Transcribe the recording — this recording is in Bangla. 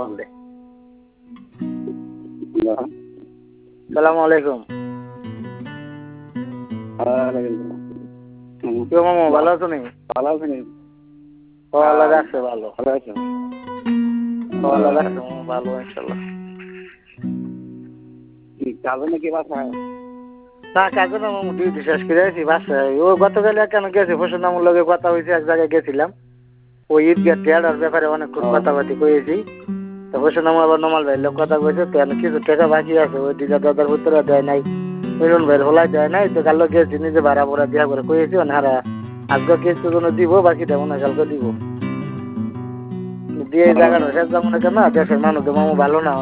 বন্ধে সালাম আলাইকুম মামা ভালো আছো নি ভালো আছেন আল্লাহ রাখছে ভালো ভালো আছেন আল্লাহ রাখছে মামা ভালো ইনশাল্লাহ কাজে নাকি বাসায় না কাজে না মামু ডিউটি শেষ করে আছি বাসায় ও গতকাল কেন গেছে ফসল নামুর লগে কথা হয়েছে এক জায়গায় গেছিলাম ওই ঈদগাহ টেয়ার ব্যাপারে অনেকক্ষণ কথাবার্তি করেছি তো ফসল নামু আবার নমাল ভাইয়ের লোক কথা কয়েছে তো কিছু টাকা বাকি আছে ওই দিকে দাদার ভিতরে দেয় নাই মিলন ভাইয়ের হলাই দেয় নাই তো কালো গেছি নিজে ভাড়া ভরা দেওয়া করে কয়েছি ওনারা আজকে কিছু জন্য দিব বাকিটা মনে কালকে দিব দিয়ে এই জায়গাটা শেষ যাবো না কেন দেশের মানুষ মামু ভালো না